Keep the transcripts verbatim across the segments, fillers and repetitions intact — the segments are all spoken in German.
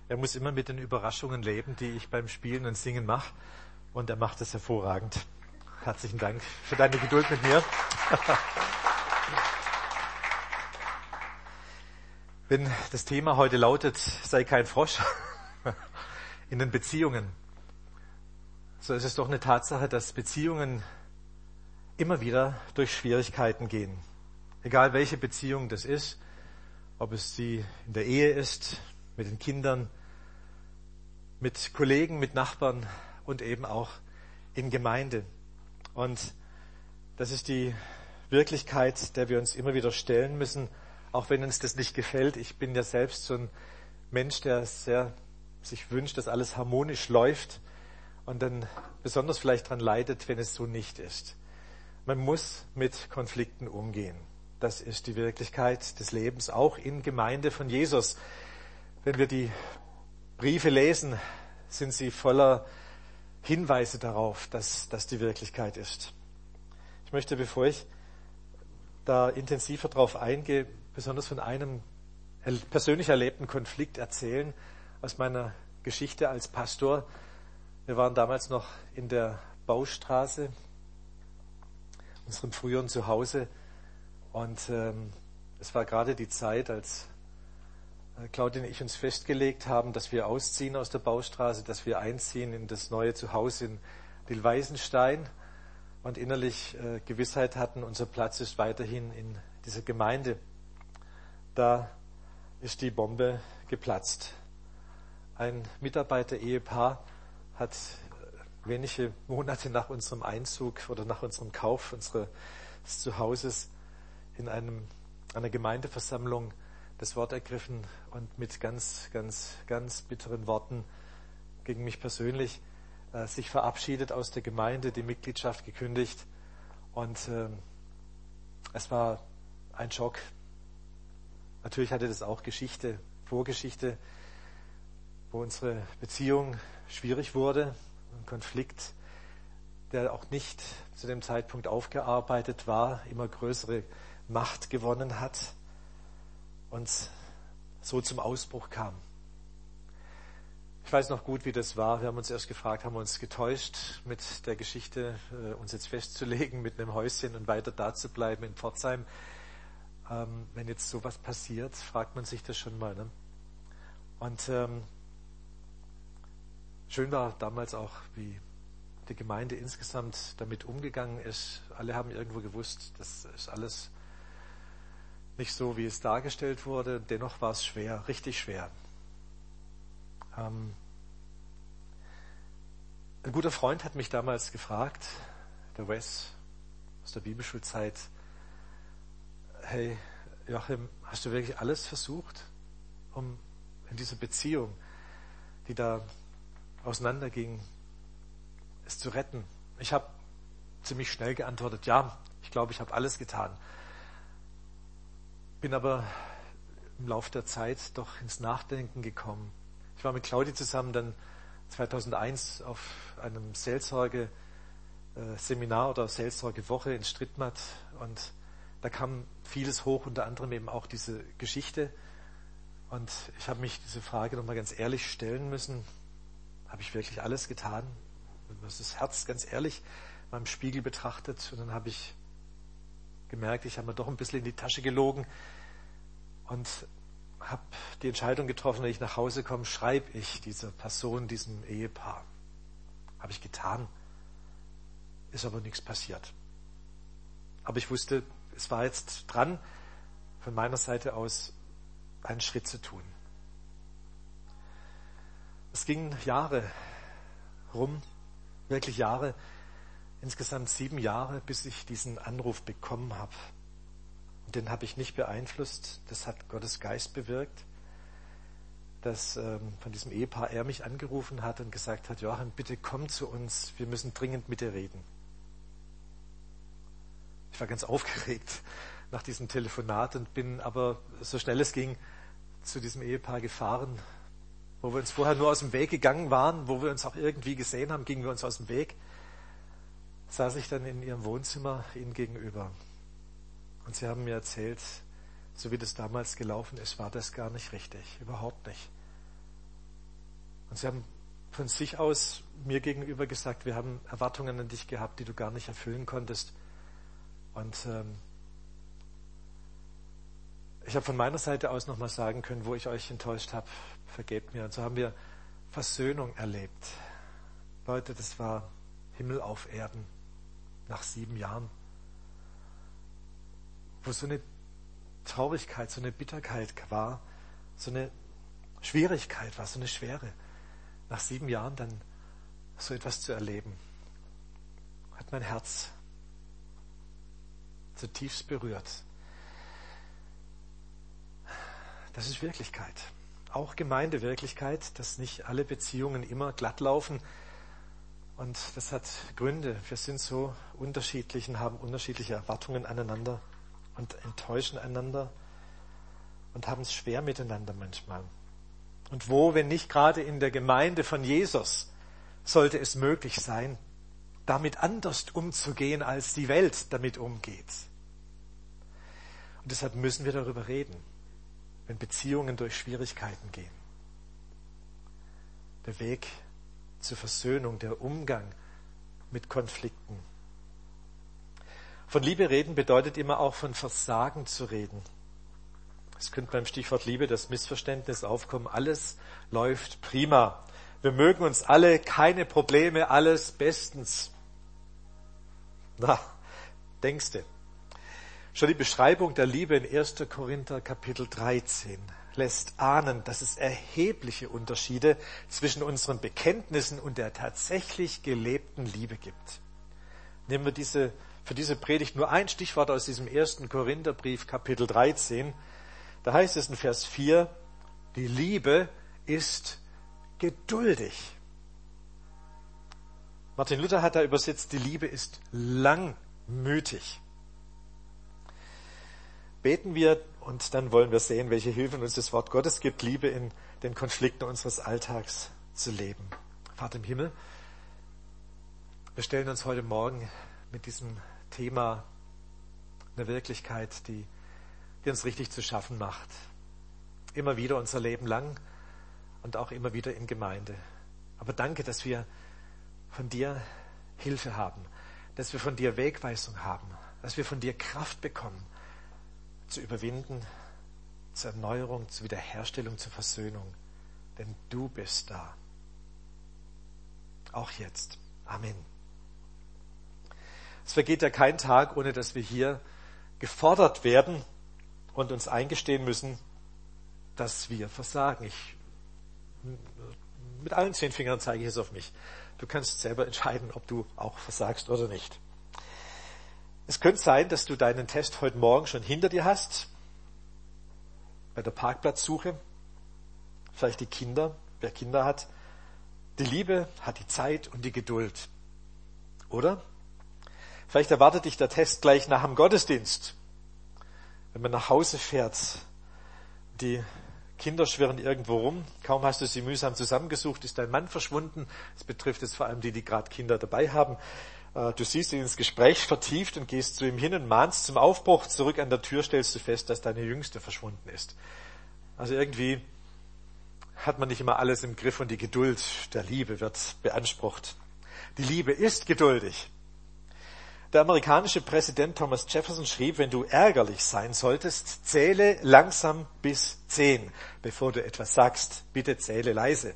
Er muss immer mit den Überraschungen leben, die ich beim Spielen und Singen mache. Und er macht es hervorragend. Herzlichen Dank für deine Geduld mit mir. Wenn das Thema heute lautet, sei kein Frosch in den Beziehungen, so ist es doch eine Tatsache, dass Beziehungen immer wieder durch Schwierigkeiten gehen. Egal welche Beziehung das ist, ob es die in der Ehe ist, mit den Kindern, mit Kollegen, mit Nachbarn und eben auch in Gemeinde. Und das ist die Wirklichkeit, der wir uns immer wieder stellen müssen, auch wenn uns das nicht gefällt. Ich bin ja selbst so ein Mensch, der sehr sich wünscht, dass alles harmonisch läuft und dann besonders vielleicht daran leidet, wenn es so nicht ist. Man muss mit Konflikten umgehen. Das ist die Wirklichkeit des Lebens, auch in Gemeinde von Jesus. Wenn wir die Briefe lesen, sind sie voller Hinweise darauf, dass das die Wirklichkeit ist. Ich möchte, bevor ich da intensiver drauf eingehe, besonders von einem persönlich erlebten Konflikt erzählen aus meiner Geschichte als Pastor. Wir waren damals noch in der Baustraße, unserem früheren Zuhause, und ähm, es war gerade die Zeit, als Claudia und ich uns festgelegt haben, dass wir ausziehen aus der Baustraße, dass wir einziehen in das neue Zuhause in Dillweisenstein und innerlich äh, Gewissheit hatten, unser Platz ist weiterhin in dieser Gemeinde. Da ist die Bombe geplatzt. Ein Mitarbeiter-Ehepaar hat wenige Monate nach unserem Einzug oder nach unserem Kauf unseres Zuhauses in einem, einer Gemeindeversammlung das Wort ergriffen und mit ganz, ganz, ganz bitteren Worten gegen mich persönlich äh, sich verabschiedet aus der Gemeinde, die Mitgliedschaft gekündigt. Und äh, es war ein Schock. Natürlich hatte das auch Geschichte, Vorgeschichte, wo unsere Beziehung schwierig wurde, ein Konflikt, der auch nicht zu dem Zeitpunkt aufgearbeitet war, immer größere Macht gewonnen hat und so zum Ausbruch kam. Ich weiß noch gut, wie das war. Wir haben uns erst gefragt, haben wir uns getäuscht, mit der Geschichte äh, uns jetzt festzulegen, mit einem Häuschen und weiter da zu bleiben in Pforzheim. Ähm, wenn jetzt sowas passiert, fragt man sich das schon mal. Ne? Und ähm, schön war damals auch, wie die Gemeinde insgesamt damit umgegangen ist. Alle haben irgendwo gewusst, das ist alles nicht so, wie es dargestellt wurde. Dennoch war es schwer, richtig schwer. Ähm, ein guter Freund hat mich damals gefragt, der Wes aus der Bibelschulzeit: Hey Joachim, hast du wirklich alles versucht, um in dieser Beziehung, die da auseinanderging, es zu retten? Ich habe ziemlich schnell geantwortet, ja, ich glaube, ich habe alles getan. Bin aber im Laufe der Zeit doch ins Nachdenken gekommen. Ich war mit Claudi zusammen dann zweitausendeins auf einem Seelsorge-Seminar oder Seelsorge-Woche in Strittmatt, und da kam vieles hoch, unter anderem eben auch diese Geschichte. Und ich habe mich diese Frage nochmal ganz ehrlich stellen müssen: Habe ich wirklich alles getan? Das Herz ganz ehrlich mal im Spiegel betrachtet, und dann habe ich gemerkt, ich habe mir doch ein bisschen in die Tasche gelogen und habe die Entscheidung getroffen, wenn ich nach Hause komme, schreibe ich dieser Person, diesem Ehepaar. Habe ich getan. Ist aber nichts passiert. Aber ich wusste, es war jetzt dran, von meiner Seite aus einen Schritt zu tun. Es gingen Jahre rum, wirklich Jahre, insgesamt sieben Jahre, bis ich diesen Anruf bekommen habe. Und den habe ich nicht beeinflusst. Das hat Gottes Geist bewirkt, dass ähm, von diesem Ehepaar er mich angerufen hat und gesagt hat: Joachim, bitte komm zu uns, wir müssen dringend mit dir reden. Ich war ganz aufgeregt nach diesem Telefonat und bin aber, so schnell es ging, zu diesem Ehepaar gefahren. Wo wir uns vorher nur aus dem Weg gegangen waren, wo wir uns auch irgendwie gesehen haben, gingen wir uns aus dem Weg. Saß ich dann in ihrem Wohnzimmer ihnen gegenüber. Und sie haben mir erzählt, so wie das damals gelaufen ist, war das gar nicht richtig. Überhaupt nicht. Und sie haben von sich aus mir gegenüber gesagt, wir haben Erwartungen an dich gehabt, die du gar nicht erfüllen konntest. Und ähm, ich habe von meiner Seite aus nochmal sagen können, wo ich euch enttäuscht habe, vergebt mir. Und so haben wir Versöhnung erlebt. Leute, das war Himmel auf Erden nach sieben Jahren. Wo so eine Traurigkeit, so eine Bitterkeit war, so eine Schwierigkeit war, so eine Schwere. Nach sieben Jahren dann so etwas zu erleben, hat mein Herz zutiefst berührt. Das ist Wirklichkeit. Auch Gemeindewirklichkeit, dass nicht alle Beziehungen immer glatt laufen. Und das hat Gründe. Wir sind so unterschiedlich und haben unterschiedliche Erwartungen aneinander und enttäuschen einander und haben es schwer miteinander manchmal. Und wo, wenn nicht gerade in der Gemeinde von Jesus, sollte es möglich sein, damit anders umzugehen, als die Welt damit umgeht. Und deshalb müssen wir darüber reden, wenn Beziehungen durch Schwierigkeiten gehen. Der Weg zur Versöhnung, der Umgang mit Konflikten. Von Liebe reden bedeutet immer auch von Versagen zu reden. Es könnte beim Stichwort Liebe das Missverständnis aufkommen, alles läuft prima. Wir mögen uns alle, keine Probleme, alles bestens. Na, denkste. Schon die Beschreibung der Liebe in erster Korinther Kapitel dreizehn lässt ahnen, dass es erhebliche Unterschiede zwischen unseren Bekenntnissen und der tatsächlich gelebten Liebe gibt. Nehmen wir diese, für diese Predigt nur ein Stichwort aus diesem ersten Korintherbrief Kapitel dreizehn. Da heißt es in Vers vier, die Liebe ist geduldig. Martin Luther hat da übersetzt, die Liebe ist langmütig. Beten wir und dann wollen wir sehen, welche Hilfe uns das Wort Gottes gibt, Liebe in den Konflikten unseres Alltags zu leben. Vater im Himmel, wir stellen uns heute Morgen mit diesem Thema einer Wirklichkeit, die die uns richtig zu schaffen macht. Immer wieder unser Leben lang und auch immer wieder in Gemeinde. Aber danke, dass wir von dir Hilfe haben, dass wir von dir Wegweisung haben, dass wir von dir Kraft bekommen, zu überwinden, zur Erneuerung, zur Wiederherstellung, zur Versöhnung. Denn du bist da. Auch jetzt. Amen. Es vergeht ja kein Tag, ohne dass wir hier gefordert werden und uns eingestehen müssen, dass wir versagen. Ich, mit allen zehn Fingern zeige ich es auf mich. Du kannst selber entscheiden, ob du auch versagst oder nicht. Es könnte sein, dass du deinen Test heute Morgen schon hinter dir hast, bei der Parkplatzsuche. Vielleicht die Kinder, wer Kinder hat. Die Liebe hat die Zeit und die Geduld. Oder? Vielleicht erwartet dich der Test gleich nach dem Gottesdienst. Wenn man nach Hause fährt, die Kinder schwirren irgendwo rum, kaum hast du sie mühsam zusammengesucht, ist dein Mann verschwunden. Das betrifft jetzt vor allem die, die gerade Kinder dabei haben. Du siehst ihn ins Gespräch vertieft und gehst zu ihm hin und mahnst zum Aufbruch. Zurück an der Tür stellst du fest, dass deine Jüngste verschwunden ist. Also irgendwie hat man nicht immer alles im Griff und die Geduld der Liebe wird beansprucht. Die Liebe ist geduldig. Der amerikanische Präsident Thomas Jefferson schrieb, wenn du ärgerlich sein solltest, zähle langsam bis zehn. Bevor du etwas sagst, bitte zähle leise.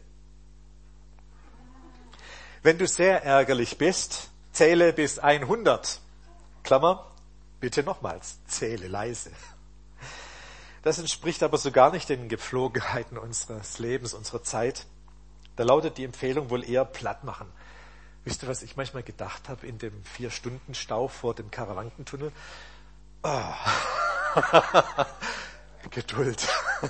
Wenn du sehr ärgerlich bist, zähle bis hundert. Klammer, bitte nochmals, zähle leise. Das entspricht aber so gar nicht den Gepflogenheiten unseres Lebens, unserer Zeit. Da lautet die Empfehlung wohl eher platt machen. Wisst ihr, was ich manchmal gedacht habe in dem Vier-Stunden-Stau vor dem Karawankentunnel? Oh. Geduld.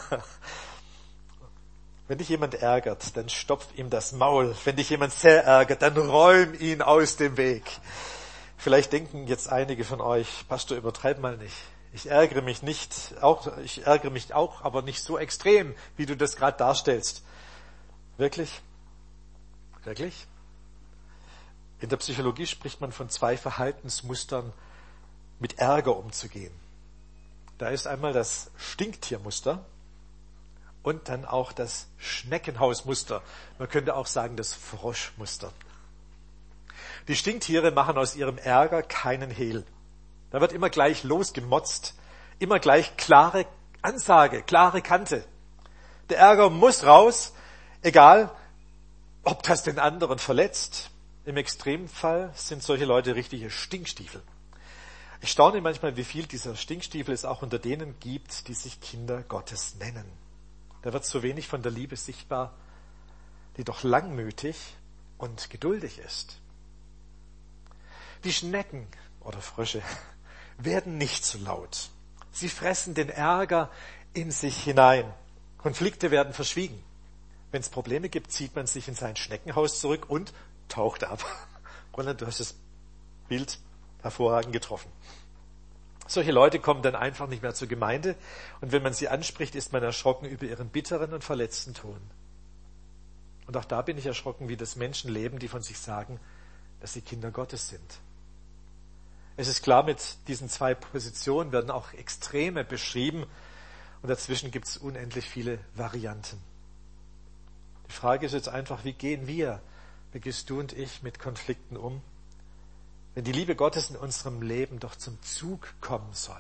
Wenn dich jemand ärgert, dann stopf ihm das Maul. Wenn dich jemand sehr ärgert, dann räum ihn aus dem Weg. Vielleicht denken jetzt einige von euch, Pastor, übertreib mal nicht. Ich ärgere mich nicht, auch, ich ärgere mich auch, aber nicht so extrem, wie du das gerade darstellst. Wirklich? Wirklich? In der Psychologie spricht man von zwei Verhaltensmustern, mit Ärger umzugehen. Da ist einmal das Stinktiermuster. und dann auch das Schneckenhausmuster. Man könnte auch sagen, das Froschmuster. Die Stinktiere machen aus ihrem Ärger keinen Hehl. Da wird immer gleich losgemotzt, immer gleich klare Ansage, klare Kante. Der Ärger muss raus, egal, ob das den anderen verletzt. Im Extremfall sind solche Leute richtige Stinkstiefel. Ich staune manchmal, wie viel dieser Stinkstiefel es auch unter denen gibt, die sich Kinder Gottes nennen. Da wird so wenig von der Liebe sichtbar, die doch langmütig und geduldig ist. Die Schnecken oder Frösche werden nicht so laut. Sie fressen den Ärger in sich hinein. Konflikte werden verschwiegen. Wenn es Probleme gibt, zieht man sich in sein Schneckenhaus zurück und taucht ab. Roland, du hast das Bild hervorragend getroffen. Solche Leute kommen dann einfach nicht mehr zur Gemeinde und wenn man sie anspricht, ist man erschrocken über ihren bitteren und verletzten Ton. Und auch da bin ich erschrocken, wie das Menschen leben, die von sich sagen, dass sie Kinder Gottes sind. Es ist klar, mit diesen zwei Positionen werden auch Extreme beschrieben und dazwischen gibt es unendlich viele Varianten. Die Frage ist jetzt einfach, wie gehen wir, wie gehst du und ich mit Konflikten um, wenn die Liebe Gottes in unserem Leben doch zum Zug kommen soll?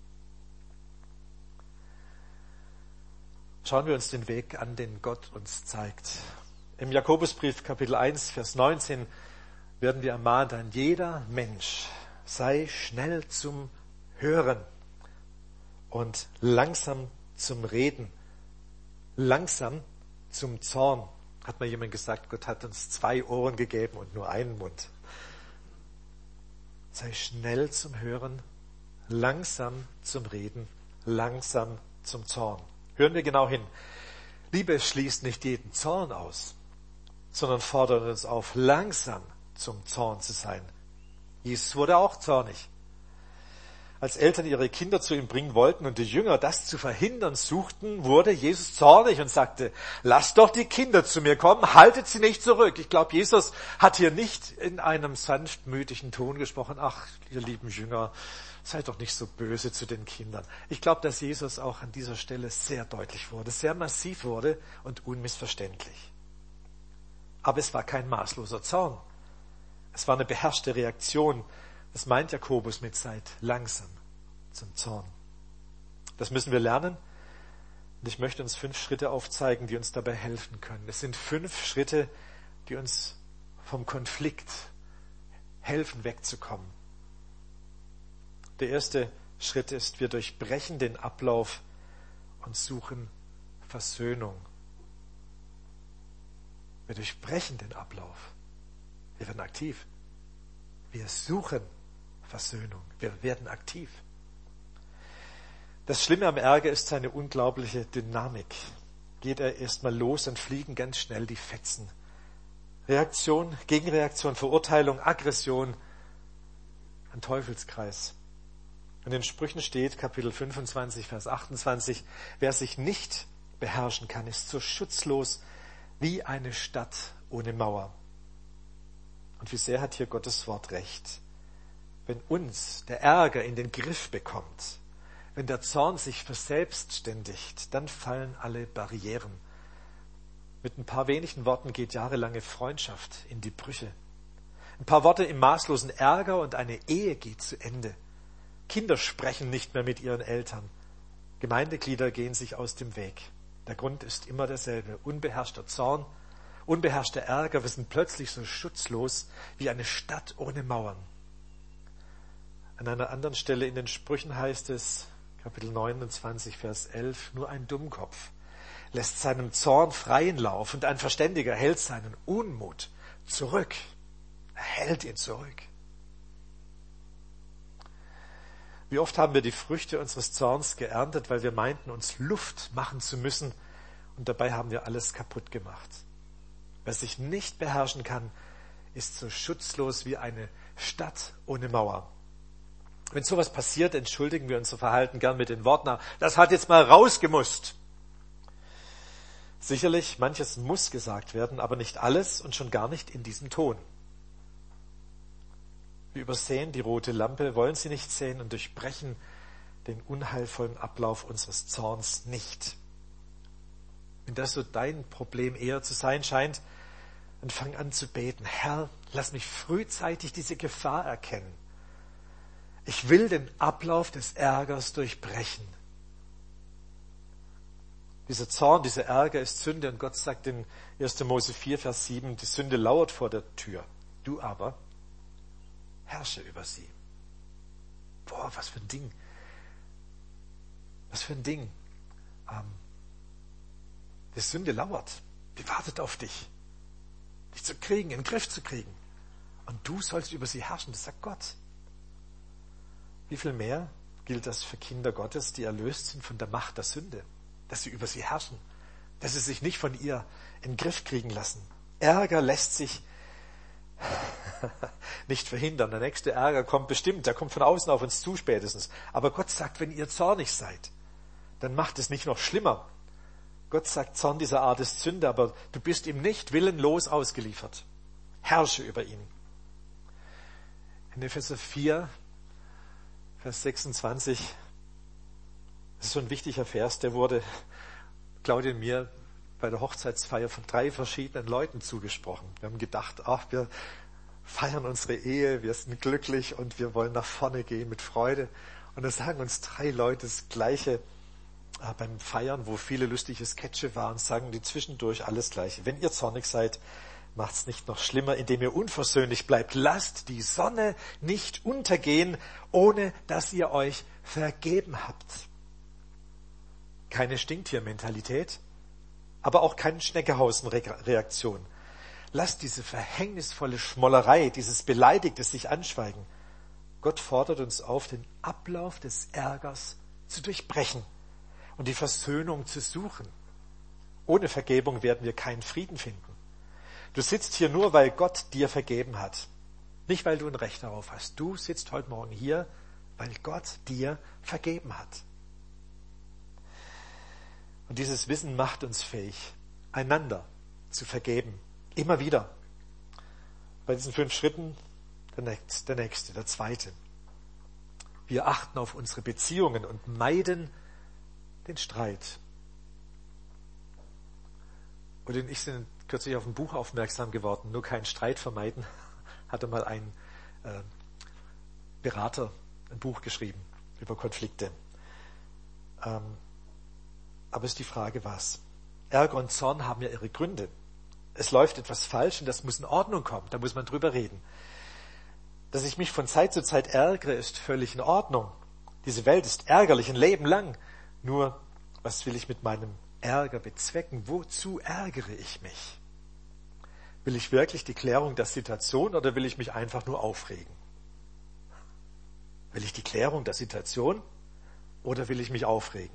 Schauen wir uns den Weg an, den Gott uns zeigt. Im Jakobusbrief Kapitel eins, Vers neunzehn werden wir ermahnt, ein jeder Mensch sei schnell zum Hören und langsam zum Reden, langsam zum Zorn. Hat mal jemand gesagt, Gott hat uns zwei Ohren gegeben und nur einen Mund. Sei schnell zum Hören, langsam zum Reden, langsam zum Zorn. Hören wir genau hin. Liebe schließt nicht jeden Zorn aus, sondern fordert uns auf, langsam zum Zorn zu sein. Jesus wurde auch zornig. Als Eltern ihre Kinder zu ihm bringen wollten und die Jünger das zu verhindern suchten, wurde Jesus zornig und sagte, lasst doch die Kinder zu mir kommen, haltet sie nicht zurück. Ich glaube, Jesus hat hier nicht in einem sanftmütigen Ton gesprochen, ach, ihr lieben Jünger, seid doch nicht so böse zu den Kindern. Ich glaube, dass Jesus auch an dieser Stelle sehr deutlich wurde, sehr massiv wurde und unmissverständlich. Aber es war kein maßloser Zorn. Es war eine beherrschte Reaktion. Das meint Jakobus mit seid langsam zum Zorn. Das müssen wir lernen. Und ich möchte uns fünf Schritte aufzeigen, die uns dabei helfen können. Es sind fünf Schritte, die uns vom Konflikt helfen, wegzukommen. Der erste Schritt ist, wir durchbrechen den Ablauf und suchen Versöhnung. Wir durchbrechen den Ablauf. Wir werden aktiv. Wir suchen Versöhnung. Wir werden aktiv. Das Schlimme am Ärger ist seine unglaubliche Dynamik. Geht er erstmal los, dann fliegen ganz schnell die Fetzen. Reaktion, Gegenreaktion, Verurteilung, Aggression, ein Teufelskreis. In den Sprüchen steht, Kapitel fünfundzwanzig, Vers achtundzwanzig, wer sich nicht beherrschen kann, ist so schutzlos wie eine Stadt ohne Mauer. Und wie sehr hat hier Gottes Wort recht. Wenn uns der Ärger in den Griff bekommt, wenn der Zorn sich verselbstständigt, dann fallen alle Barrieren. Mit ein paar wenigen Worten geht jahrelange Freundschaft in die Brüche. Ein paar Worte im maßlosen Ärger und eine Ehe geht zu Ende. Kinder sprechen nicht mehr mit ihren Eltern. Gemeindeglieder gehen sich aus dem Weg. Der Grund ist immer derselbe. Unbeherrschter Zorn, unbeherrschter Ärger. Wir sind plötzlich so schutzlos wie eine Stadt ohne Mauern. An einer anderen Stelle in den Sprüchen heißt es, Kapitel neunundzwanzig, Vers elf, nur ein Dummkopf lässt seinem Zorn freien Lauf und ein Verständiger hält seinen Unmut zurück. Er hält ihn zurück. Wie oft haben wir die Früchte unseres Zorns geerntet, weil wir meinten, uns Luft machen zu müssen und dabei haben wir alles kaputt gemacht. Wer sich nicht beherrschen kann, ist so schutzlos wie eine Stadt ohne Mauer. Wenn sowas passiert, entschuldigen wir unser Verhalten gern mit den Worten, das hat jetzt mal rausgemusst. Sicherlich, manches muss gesagt werden, aber nicht alles und schon gar nicht in diesem Ton. Wir übersehen die rote Lampe, wollen sie nicht sehen und durchbrechen den unheilvollen Ablauf unseres Zorns nicht. wenn das so dein Problem eher zu sein scheint, dann fang an zu beten. Herr, lass mich frühzeitig diese Gefahr erkennen. Ich will den Ablauf des Ärgers durchbrechen. Dieser Zorn, dieser Ärger ist Sünde und Gott sagt in erster Mose vier, Vers sieben, die Sünde lauert vor der Tür. Du aber herrsche über sie. Boah, was für ein Ding. Was für ein Ding. Ähm, die Sünde lauert. Die wartet auf dich. Dich zu kriegen, in den Griff zu kriegen. Und du sollst über sie herrschen. Das sagt Gott. Wie viel mehr gilt das für Kinder Gottes, die erlöst sind von der Macht der Sünde? Dass sie über sie herrschen. Dass sie sich nicht von ihr in den Griff kriegen lassen. Ärger lässt sich nicht verhindern. Der nächste Ärger kommt bestimmt. Der kommt von außen auf uns zu spätestens. Aber Gott sagt, wenn ihr zornig seid, dann macht es nicht noch schlimmer. Gott sagt, Zorn dieser Art ist Sünde, aber du bist ihm nicht willenlos ausgeliefert. Herrsche über ihn. In Epheser vier, Vers sechsundzwanzig, das ist so ein wichtiger Vers, der wurde Claudia und mir bei der Hochzeitsfeier von drei verschiedenen Leuten zugesprochen. Wir haben gedacht, ach, wir feiern unsere Ehe, wir sind glücklich und wir wollen nach vorne gehen mit Freude. Und dann sagen uns drei Leute das Gleiche äh, beim Feiern, wo viele lustige Sketche waren, sagen die zwischendurch alles Gleiche. Wenn ihr zornig seid, macht's nicht noch schlimmer, indem ihr unversöhnlich bleibt. Lasst die Sonne nicht untergehen, ohne dass ihr euch vergeben habt. Keine Stinktiermentalität, aber auch keine Schneckenhausen-Reaktion. Lasst diese verhängnisvolle Schmollerei, dieses beleidigte sich anschweigen. Gott fordert uns auf, den Ablauf des Ärgers zu durchbrechen und die Versöhnung zu suchen. Ohne Vergebung werden wir keinen Frieden finden. Du sitzt hier nur, weil Gott dir vergeben hat. Nicht, weil du ein Recht darauf hast. Du sitzt heute Morgen hier, weil Gott dir vergeben hat. Und dieses Wissen macht uns fähig, einander zu vergeben. Immer wieder. Bei diesen fünf Schritten der nächste, der nächste, der zweite. Wir achten auf unsere Beziehungen und meiden den Streit. Und ich sind kürzlich auf ein Buch aufmerksam geworden, nur keinen Streit vermeiden, hatte mal ein äh, Berater ein Buch geschrieben über Konflikte. Ähm, aber es ist die Frage, was? Ärger und Zorn haben ja ihre Gründe. Es läuft etwas falsch und das muss in Ordnung kommen, da muss man drüber reden. Dass ich mich von Zeit zu Zeit ärgere, ist völlig in Ordnung. Diese Welt ist ärgerlich ein Leben lang. Nur, was will ich mit meinem Ärger bezwecken? Wozu ärgere ich mich? Will ich wirklich die Klärung der Situation oder will ich mich einfach nur aufregen? Will ich die Klärung der Situation oder will ich mich aufregen?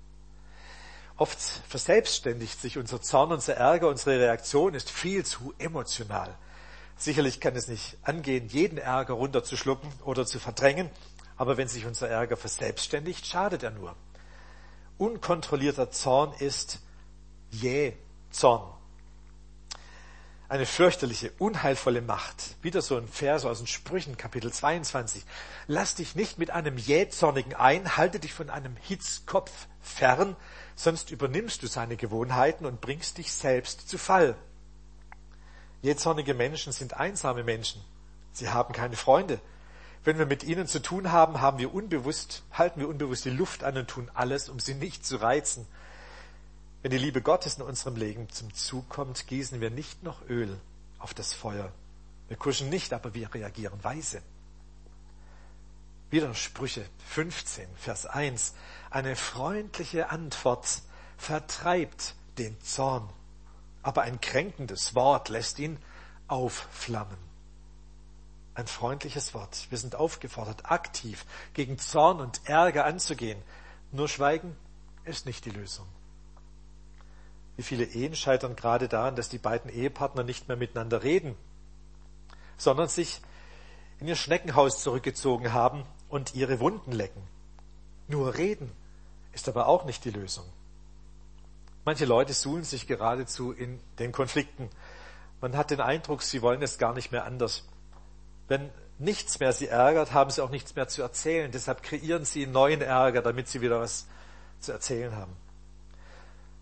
Oft verselbstständigt sich unser Zorn, unser Ärger, unsere Reaktion ist viel zu emotional. Sicherlich kann es nicht angehen, jeden Ärger runterzuschlucken oder zu verdrängen, aber wenn sich unser Ärger verselbstständigt, schadet er nur. Unkontrollierter Zorn ist Jähzorn. Eine fürchterliche, unheilvolle Macht. Wieder so ein Vers aus den Sprüchen, Kapitel zweiundzwanzig. Lass dich nicht mit einem Jähzornigen ein, halte dich von einem Hitzkopf fern, sonst übernimmst du seine Gewohnheiten und bringst dich selbst zu Fall. Jähzornige Menschen sind einsame Menschen. Sie haben keine Freunde. Wenn wir mit ihnen zu tun haben, haben wir unbewusst, halten wir unbewusst die Luft an und tun alles, um sie nicht zu reizen. Wenn die Liebe Gottes in unserem Leben zum Zug kommt, gießen wir nicht noch Öl auf das Feuer. Wir kuschen nicht, aber wir reagieren weise. Wieder Sprüche fünfzehn, Vers eins. Eine freundliche Antwort vertreibt den Zorn, aber ein kränkendes Wort lässt ihn aufflammen. Ein freundliches Wort. Wir sind aufgefordert, aktiv gegen Zorn und Ärger anzugehen. Nur Schweigen ist nicht die Lösung. Wie viele Ehen scheitern gerade daran, dass die beiden Ehepartner nicht mehr miteinander reden, sondern sich in ihr Schneckenhaus zurückgezogen haben und ihre Wunden lecken. Nur reden ist aber auch nicht die Lösung. Manche Leute suhlen sich geradezu in den Konflikten. Man hat den Eindruck, sie wollen es gar nicht mehr anders. Wenn nichts mehr sie ärgert, haben sie auch nichts mehr zu erzählen. Deshalb kreieren sie neuen Ärger, damit sie wieder was zu erzählen haben.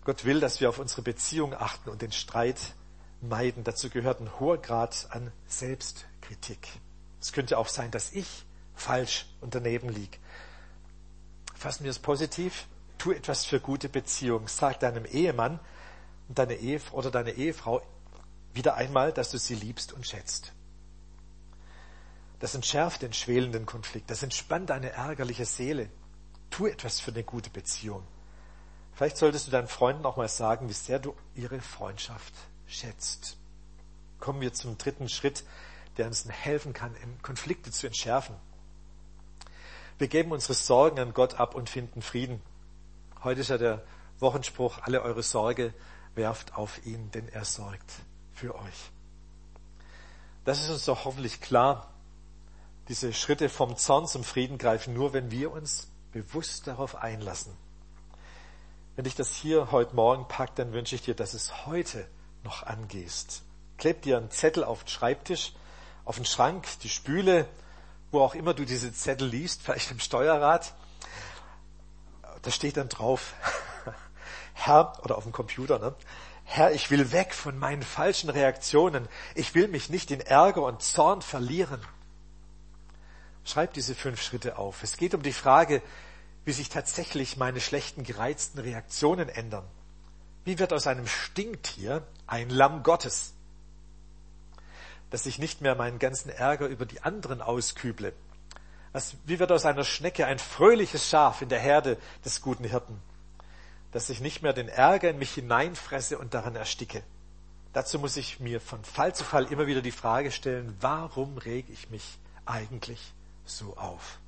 Gott will, dass wir auf unsere Beziehung achten und den Streit meiden. Dazu gehört ein hoher Grad an Selbstkritik. Es könnte auch sein, dass ich falsch und daneben liege. Fassen wir es positiv. Tu etwas für gute Beziehung. Sag deinem Ehemann und deine Ehefrau oder deine Ehefrau wieder einmal, dass du sie liebst und schätzt. Das entschärft den schwelenden Konflikt. Das entspannt deine ärgerliche Seele. Tu etwas für eine gute Beziehung. Vielleicht solltest du deinen Freunden auch mal sagen, wie sehr du ihre Freundschaft schätzt. Kommen wir zum dritten Schritt, der uns helfen kann, Konflikte zu entschärfen. Wir geben unsere Sorgen an Gott ab und finden Frieden. Heute ist ja der Wochenspruch, alle eure Sorge werft auf ihn, denn er sorgt für euch. Das ist uns doch hoffentlich klar. Diese Schritte vom Zorn zum Frieden greifen nur, wenn wir uns bewusst darauf einlassen. Wenn dich das hier heute Morgen packt, dann wünsche ich dir, dass es heute noch angehst. Kleb dir einen Zettel auf den Schreibtisch, auf den Schrank, die Spüle, wo auch immer du diese Zettel liest, vielleicht im Steuerrad. Da steht dann drauf, Herr, oder auf dem Computer, ne? Herr, ich will weg von meinen falschen Reaktionen. Ich will mich nicht in Ärger und Zorn verlieren. Schreib diese fünf Schritte auf. Es geht um die Frage, wie sich tatsächlich meine schlechten, gereizten Reaktionen ändern. Wie wird aus einem Stinktier ein Lamm Gottes? Dass ich nicht mehr meinen ganzen Ärger über die anderen ausküble. Was, wie wird aus einer Schnecke ein fröhliches Schaf in der Herde des guten Hirten? Dass ich nicht mehr den Ärger in mich hineinfresse und daran ersticke. Dazu muss ich mir von Fall zu Fall immer wieder die Frage stellen, warum rege ich mich eigentlich so auf?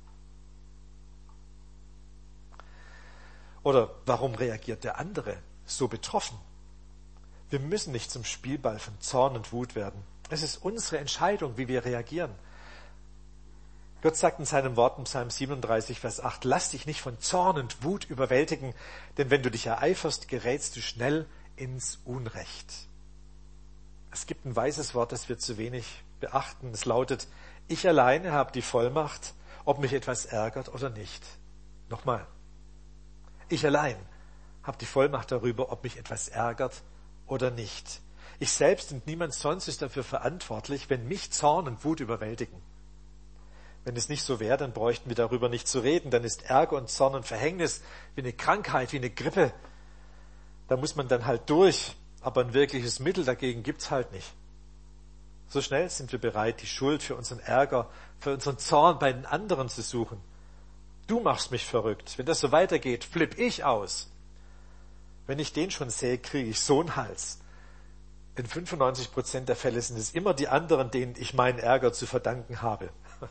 Oder warum reagiert der andere so betroffen? Wir müssen nicht zum Spielball von Zorn und Wut werden. Es ist unsere Entscheidung, wie wir reagieren. Gott sagt in seinem Wort im Psalm siebenunddreißig, Vers acht, lass dich nicht von Zorn und Wut überwältigen, denn wenn du dich ereiferst, gerätst du schnell ins Unrecht. Es gibt ein weises Wort, das wir zu wenig beachten. Es lautet, ich alleine habe die Vollmacht, ob mich etwas ärgert oder nicht. Nochmal. Ich allein habe die Vollmacht darüber, ob mich etwas ärgert oder nicht. Ich selbst und niemand sonst ist dafür verantwortlich, wenn mich Zorn und Wut überwältigen. Wenn es nicht so wäre, dann bräuchten wir darüber nicht zu reden. Dann ist Ärger und Zorn ein Verhängnis, wie eine Krankheit, wie eine Grippe. Da muss man dann halt durch. Aber ein wirkliches Mittel dagegen gibt's halt nicht. So schnell sind wir bereit, die Schuld für unseren Ärger, für unseren Zorn bei den anderen zu suchen. Du machst mich verrückt. Wenn das so weitergeht, flipp ich aus. Wenn ich den schon sehe, kriege ich so einen Hals. In fünfundneunzig Prozent der Fälle sind es immer die anderen, denen ich meinen Ärger zu verdanken habe.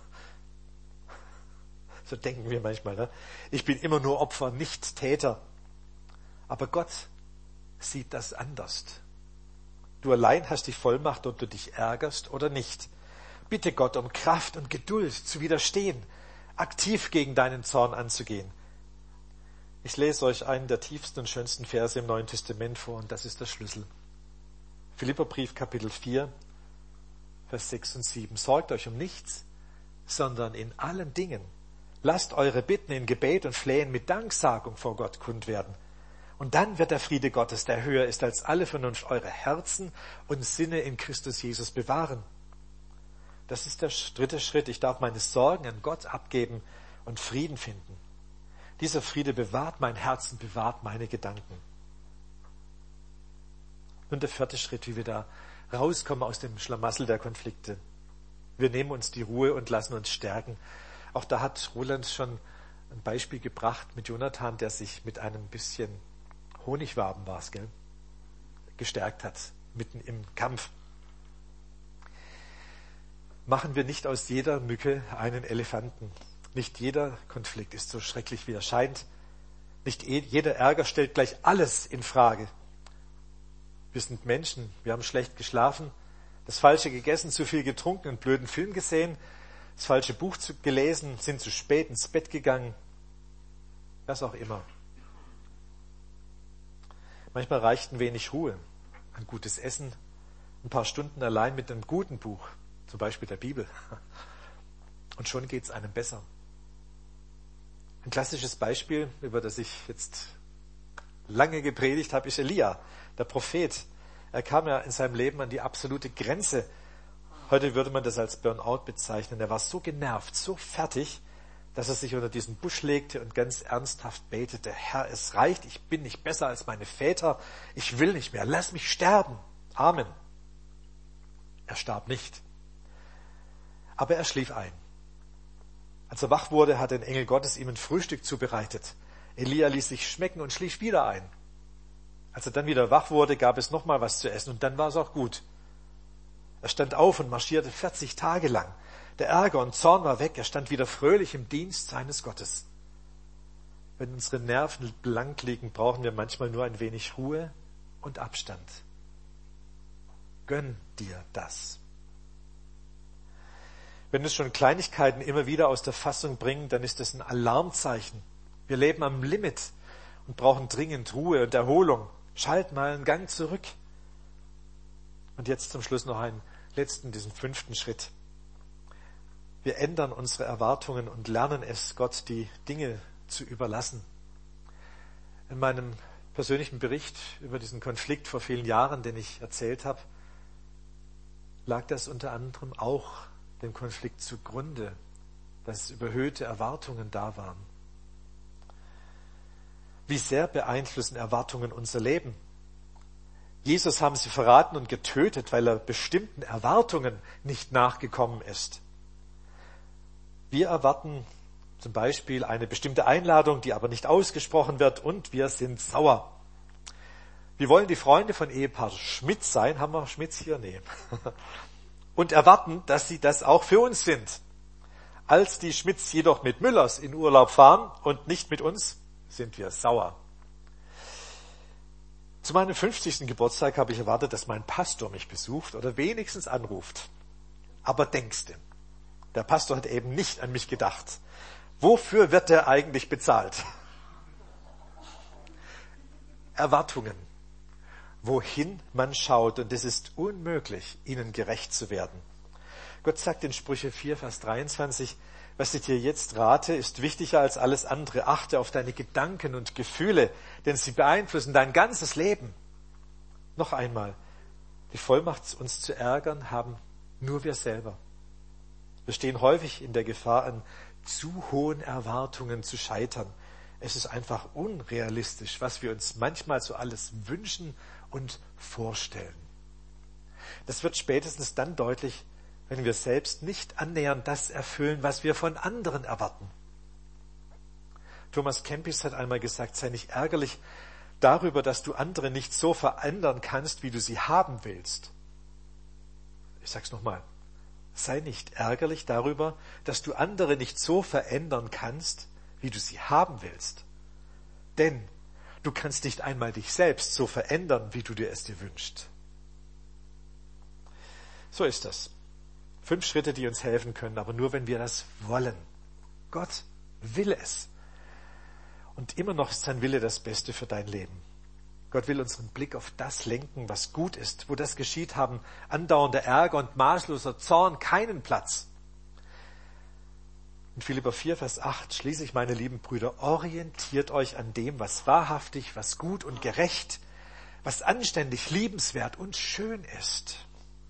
So denken wir manchmal, ne? Ich bin immer nur Opfer, nicht Täter. Aber Gott sieht das anders. Du allein hast die Vollmacht, ob du dich ärgerst oder nicht. Bitte Gott um Kraft und Geduld zu widerstehen, aktiv gegen deinen Zorn anzugehen. Ich lese euch einen der tiefsten und schönsten Verse im Neuen Testament vor und das ist der Schlüssel. Philipperbrief Kapitel vier, Vers sechs und sieben. Sorgt euch um nichts, sondern in allen Dingen lasst eure Bitten in Gebet und Flehen mit Danksagung vor Gott kund werden. Und dann wird der Friede Gottes, der höher ist als alle Vernunft, eure Herzen und Sinne in Christus Jesus bewahren. Das ist der dritte Schritt. Ich darf meine Sorgen an Gott abgeben und Frieden finden. Dieser Friede bewahrt mein Herz und bewahrt meine Gedanken. Und der vierte Schritt, wie wir da rauskommen aus dem Schlamassel der Konflikte. Wir nehmen uns die Ruhe und lassen uns stärken. Auch da hat Roland schon ein Beispiel gebracht mit Jonathan, der sich mit einem bisschen Honigwaben war's, gell, gestärkt hat, mitten im Kampf. Machen wir nicht aus jeder Mücke einen Elefanten. Nicht jeder Konflikt ist so schrecklich, wie er scheint. Nicht jeder Ärger stellt gleich alles in Frage. Wir sind Menschen, wir haben schlecht geschlafen, das Falsche gegessen, zu viel getrunken, einen blöden Film gesehen, das falsche Buch gelesen, sind zu spät ins Bett gegangen, was auch immer. Manchmal reicht ein wenig Ruhe, ein gutes Essen, ein paar Stunden allein mit einem guten Buch, zum Beispiel der Bibel. Und schon geht es einem besser. Ein klassisches Beispiel, über das ich jetzt lange gepredigt habe, ist Elia, der Prophet. Er kam ja in seinem Leben an die absolute Grenze. Heute würde man das als Burnout bezeichnen. Er war so genervt, so fertig, dass er sich unter diesen Busch legte und ganz ernsthaft betete: Herr, es reicht, ich bin nicht besser als meine Väter, ich will nicht mehr, lass mich sterben. Amen. Er starb nicht. Aber er schlief ein. Als er wach wurde, hat ein Engel Gottes ihm ein Frühstück zubereitet. Elia ließ sich schmecken und schlief wieder ein. Als er dann wieder wach wurde, gab es noch mal was zu essen und dann war es auch gut. Er stand auf und marschierte vierzig Tage lang. Der Ärger und Zorn war weg. Er stand wieder fröhlich im Dienst seines Gottes. Wenn unsere Nerven blank liegen, brauchen wir manchmal nur ein wenig Ruhe und Abstand. Gönn dir das. Wenn uns schon Kleinigkeiten immer wieder aus der Fassung bringen, dann ist das ein Alarmzeichen. Wir leben am Limit und brauchen dringend Ruhe und Erholung. Schalt mal einen Gang zurück. Und jetzt zum Schluss noch einen letzten, diesen fünften Schritt. Wir ändern unsere Erwartungen und lernen es, Gott die Dinge zu überlassen. In meinem persönlichen Bericht über diesen Konflikt vor vielen Jahren, den ich erzählt habe, lag das unter anderem auch dem Konflikt zugrunde, dass überhöhte Erwartungen da waren. Wie sehr beeinflussen Erwartungen unser Leben? Jesus haben sie verraten und getötet, weil er bestimmten Erwartungen nicht nachgekommen ist. Wir erwarten zum Beispiel eine bestimmte Einladung, die aber nicht ausgesprochen wird, und wir sind sauer. Wir wollen die Freunde von Ehepaar Schmidt sein. Haben wir Schmidts hier? Nee. Und erwarten, dass sie das auch für uns sind. Als die Schmidts jedoch mit Müllers in Urlaub fahren und nicht mit uns, sind wir sauer. Zu meinem fünfzigsten Geburtstag habe ich erwartet, dass mein Pastor mich besucht oder wenigstens anruft. Aber denkste, der Pastor hat eben nicht an mich gedacht. Wofür wird er eigentlich bezahlt? Erwartungen. Wohin man schaut, und es ist unmöglich, ihnen gerecht zu werden. Gott sagt in Sprüche vier, Vers dreiundzwanzig, was ich dir jetzt rate, ist wichtiger als alles andere. Achte auf deine Gedanken und Gefühle, denn sie beeinflussen dein ganzes Leben. Noch einmal, die Vollmacht, uns zu ärgern, haben nur wir selber. Wir stehen häufig in der Gefahr, an zu hohen Erwartungen zu scheitern. Es ist einfach unrealistisch, was wir uns manchmal so alles wünschen und vorstellen. Das wird spätestens dann deutlich, wenn wir selbst nicht annähernd das erfüllen, was wir von anderen erwarten. Thomas Kempis hat einmal gesagt, sei nicht ärgerlich darüber, dass du andere nicht so verändern kannst, wie du sie haben willst. Ich sag's nochmal. Sei nicht ärgerlich darüber, dass du andere nicht so verändern kannst, wie du sie haben willst. Denn du kannst nicht einmal dich selbst so verändern, wie du dir es dir wünschst. So ist das. Fünf Schritte, die uns helfen können, aber nur, wenn wir das wollen. Gott will es. Und immer noch ist sein Wille das Beste für dein Leben. Gott will unseren Blick auf das lenken, was gut ist. Wo das geschieht, haben andauernder Ärger und maßloser Zorn keinen Platz. In Philipper vier, Vers acht schließlich, meine lieben Brüder, orientiert euch an dem, was wahrhaftig, was gut und gerecht, was anständig, liebenswert und schön ist.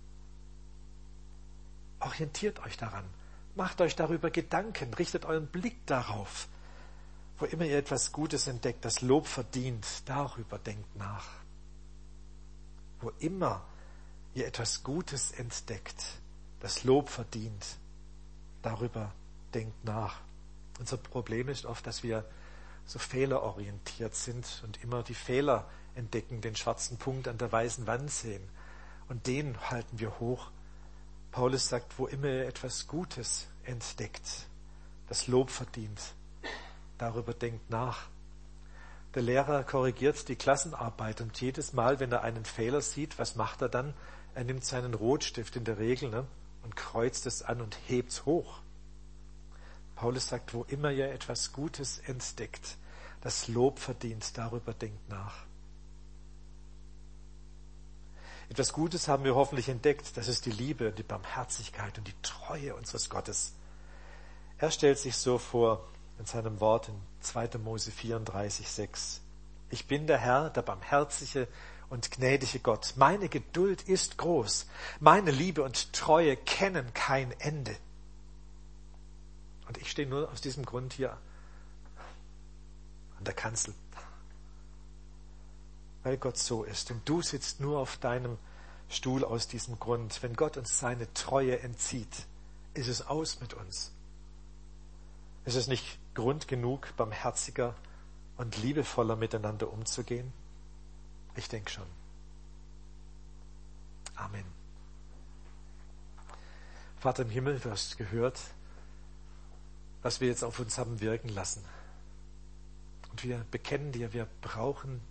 Orientiert euch daran. Macht euch darüber Gedanken. Richtet euren Blick darauf. Wo immer ihr etwas Gutes entdeckt, das Lob verdient, darüber denkt nach. Wo immer ihr etwas Gutes entdeckt, das Lob verdient, darüber denkt nach. Unser Problem ist oft, dass wir so fehlerorientiert sind und immer die Fehler entdecken, den schwarzen Punkt an der weißen Wand sehen. Und den halten wir hoch. Paulus sagt, wo immer ihr etwas Gutes entdeckt, das Lob verdient, darüber denkt nach. Der Lehrer korrigiert die Klassenarbeit und jedes Mal, wenn er einen Fehler sieht, was macht er dann? Er nimmt seinen Rotstift in der Regel, ne, und kreuzt es an und hebt's hoch. Paulus sagt, wo immer ihr etwas Gutes entdeckt, das Lob verdient, darüber denkt nach. Etwas Gutes haben wir hoffentlich entdeckt, das ist die Liebe, die Barmherzigkeit und die Treue unseres Gottes. Er stellt sich so vor in seinem Wort in zweiter Mose vierunddreißig, sechs. Ich bin der Herr, der barmherzige und gnädige Gott. Meine Geduld ist groß. Meine Liebe und Treue kennen kein Ende. Und ich stehe nur aus diesem Grund hier an der Kanzel. Weil Gott so ist. Und du sitzt nur auf deinem Stuhl aus diesem Grund. Wenn Gott uns seine Treue entzieht, ist es aus mit uns. Ist es nicht Grund genug, barmherziger und liebevoller miteinander umzugehen? Ich denke schon. Amen. Vater im Himmel, du hast gehört, was wir jetzt auf uns haben wirken lassen. Und wir bekennen dir, wir brauchen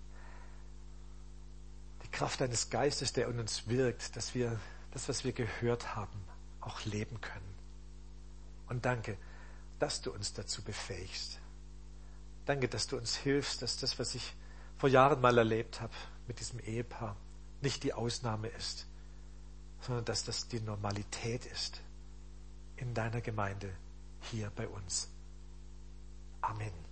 die Kraft deines Geistes, der in uns wirkt, dass wir das, was wir gehört haben, auch leben können. Und danke, dass du uns dazu befähigst. Danke, dass du uns hilfst, dass das, was ich vor Jahren mal erlebt habe mit diesem Ehepaar, nicht die Ausnahme ist, sondern dass das die Normalität ist in deiner Gemeinde hier bei uns. Amen.